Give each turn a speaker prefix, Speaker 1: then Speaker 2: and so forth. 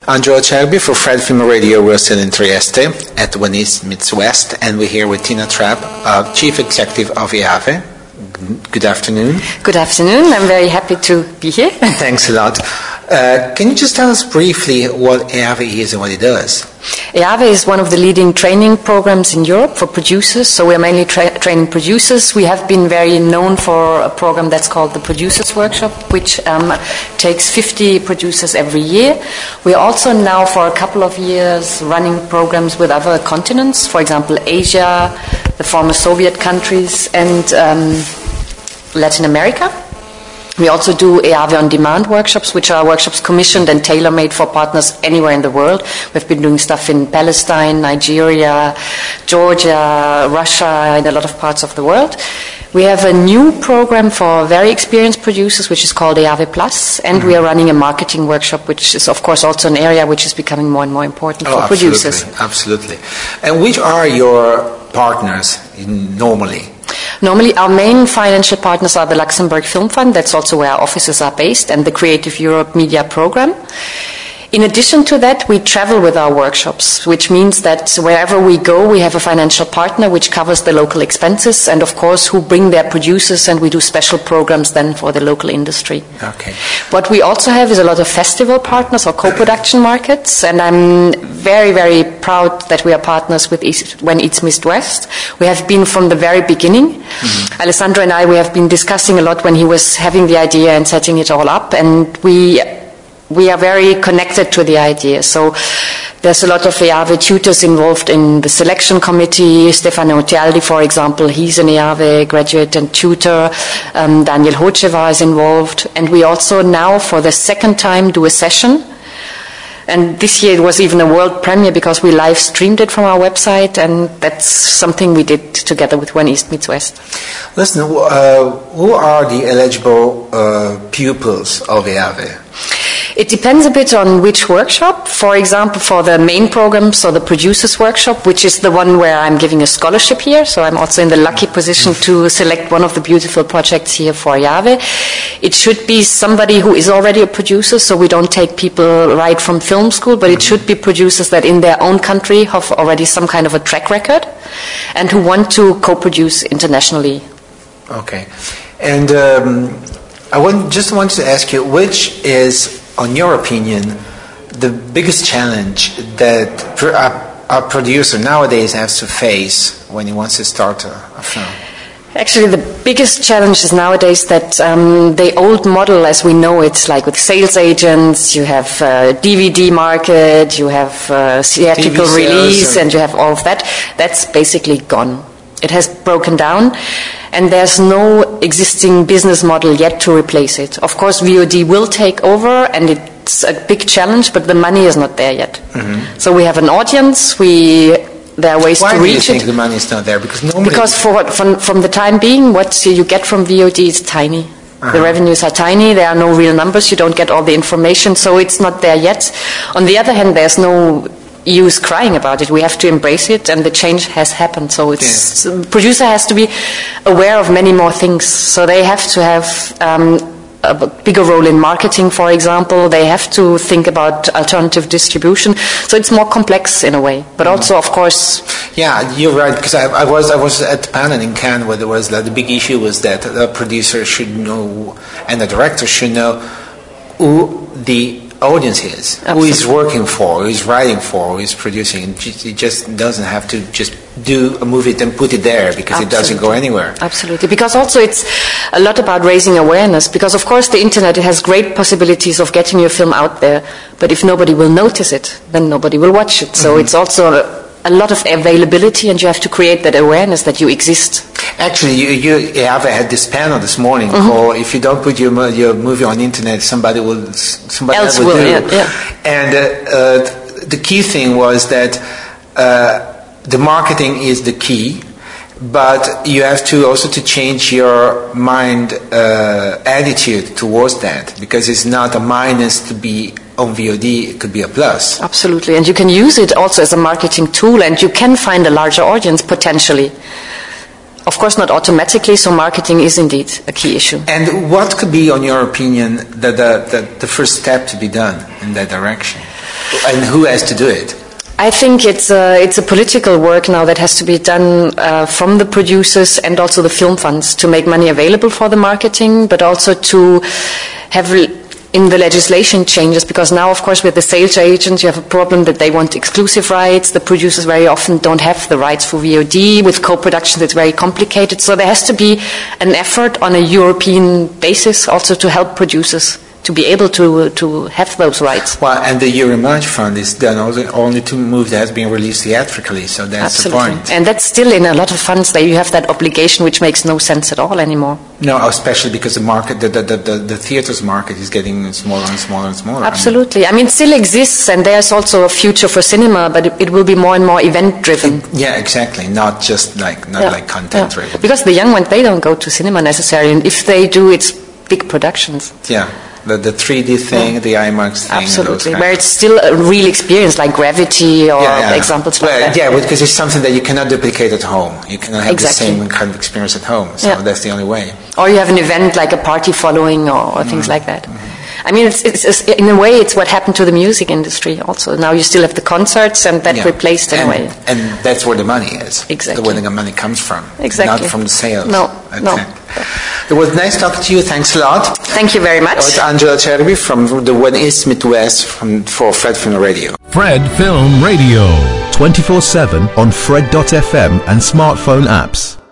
Speaker 1: Angelo Cerbi for Fred Film Radio. We're still in Trieste at When East Meets West, and we're here with Tina Trapp, Chief Executive of EAVE. Good afternoon.
Speaker 2: Good afternoon. I'm very happy to be here.
Speaker 1: Thanks a lot. Can you just tell us briefly what EAVE is and what it does?
Speaker 2: EAVE is one of the leading training programs in Europe for producers. So we are mainly training producers. We have been very known for a program that's called the Producers Workshop, which takes 50 producers every year. We are also now for a couple of years running programs with other continents, for example, Asia, the former Soviet countries, and Latin America. We also do EAVE On Demand workshops, which are workshops commissioned and tailor-made for partners anywhere in the world. We've been doing stuff in Palestine, Nigeria, Georgia, Russia, in a lot of parts of the world. We have a new program for very experienced producers, which is called EAVE Plus, and we are running a marketing workshop, which is, of course, also an area which is becoming more and more important for producers.
Speaker 1: Absolutely. And which are your partners normally?
Speaker 2: Normally, our main financial partners are the Luxembourg Film Fund, that's also where our offices are based, and the Creative Europe Media Program. In addition to that, we travel with our workshops, which means that wherever we go, we have a financial partner which covers the local expenses and, of course, who bring their producers, and we do special programs then for the local industry.
Speaker 1: Okay.
Speaker 2: What we also have is a lot of festival partners or co-production markets, and I'm very, very proud that we are partners with When East Meets West. We have been from the very beginning. Mm-hmm. Alessandro and I, we have been discussing a lot when he was having the idea and setting it all up, and we are very connected to the idea. So there's a lot of EAVE tutors involved in the selection committee. Stefano Tialdi, for example, he's an EAVE graduate and tutor. Daniel Hocheva is involved. And we also now, for the second time, do a session. And this year it was even a world premiere because we live streamed it from our website, and that's something we did together with When East Meets West.
Speaker 1: Listen, who are the eligible pupils of EAVE?
Speaker 2: It depends a bit on which workshop. For example, for the main program, so the Producers Workshop, which is the one where I'm giving a scholarship here, so I'm also in the lucky position to select one of the beautiful projects here for EAVE. It should be somebody who is already a producer, so we don't take people right from film school, but it should be producers that in their own country have already some kind of a track record and who want to co-produce internationally.
Speaker 1: Okay. And just wanted to ask you, which is, on your opinion, the biggest challenge that a producer nowadays has to face when he wants to start a film?
Speaker 2: Actually, the biggest challenge is nowadays that the old model, as we know it, like with sales agents, you have DVD market, you have theatrical release, and you have all of that. That's basically gone. It has broken down, and there's no existing business model yet to replace it. Of course, VOD will take over, and it's a big challenge, but the money is not there yet. Mm-hmm. So we have an audience, there are ways to reach it. Why do you
Speaker 1: think the money is not there?
Speaker 2: Because from the time being, what you get from VOD is tiny. Uh-huh. The revenues are tiny, there are no real numbers, you don't get all the information, so it's not there yet. On the other hand, there's no use crying about it. We have to embrace it, and the change has happened. So producer has to be aware of many more things. So they have to have a bigger role in marketing, for example. They have to think about alternative distribution. So it's more complex in a way. But also, of course...
Speaker 1: Yeah, you're right, because I was at the panel in Cannes where there was the big issue was that the producer should know, and the director should know, who the audience is, Absolutely. Who is working for, who is writing for, who is producing. It just doesn't have to just do a movie and put it there because Absolutely. It doesn't go anywhere.
Speaker 2: Absolutely, because also it's a lot about raising awareness, because of course the internet, it has great possibilities of getting your film out there, but if nobody will notice it, then nobody will watch it. So it's also a lot of availability, and you have to create that awareness that you exist.
Speaker 1: Actually, you have had this panel this morning called "If you don't put your movie on the internet, somebody else will do."
Speaker 2: Yeah.
Speaker 1: And the key thing was that the marketing is the key, but you have to also to change your mind attitude towards that, because it's not a minus to be on VOD, it could be a plus.
Speaker 2: Absolutely, and you can use it also as a marketing tool, and you can find a larger audience potentially. Of course, not automatically, so marketing is indeed a key issue.
Speaker 1: And what could be, on your opinion, the first step to be done in that direction? And who has to do it?
Speaker 2: I think it's a political work now that has to be done from the producers and also the film funds to make money available for the marketing, but also to have in the legislation changes, because now, of course, with the sales agents, you have a problem that they want exclusive rights. The producers very often don't have the rights for VOD. With co-productions, it's very complicated. So there has to be an effort on a European basis also to help producers to be able to have those rights.
Speaker 1: Well, and the Euro-Emerge Fund is done only to movies that has been released theatrically, so that's
Speaker 2: Absolutely.
Speaker 1: the point.
Speaker 2: And that's still in a lot of funds that you have that obligation, which makes no sense at all anymore.
Speaker 1: No, especially because the market, the theaters market is getting smaller and smaller and smaller.
Speaker 2: Absolutely. I mean, it still exists, and there's also a future for cinema, but it will be more and more event-driven.
Speaker 1: Yeah, exactly. Not just like content-driven.
Speaker 2: Yeah. Because the young ones, they don't go to cinema necessarily, and if they do, it's big productions.
Speaker 1: Yeah. The 3D thing, the IMAX thing.
Speaker 2: Absolutely, where it's still a real experience, like Gravity or examples like that.
Speaker 1: Yeah, because it's something that you cannot duplicate at home. You cannot have the same kind of experience at home, so that's the only way.
Speaker 2: Or you have an event like a party following or things like that. Mm-hmm. I mean, it's in a way, it's what happened to the music industry also. Now you still have the concerts, and that replaced in a way.
Speaker 1: And that's where the money is.
Speaker 2: Exactly.
Speaker 1: Where the money comes from.
Speaker 2: Exactly.
Speaker 1: Not from the sales.
Speaker 2: No.
Speaker 1: It was nice talking to you. Thanks a lot.
Speaker 2: Thank you very much.
Speaker 1: It's Angela Cervi from the One East Midwest for Fred Film Radio.
Speaker 3: Fred Film Radio. 24/7 on Fred.fm and smartphone apps.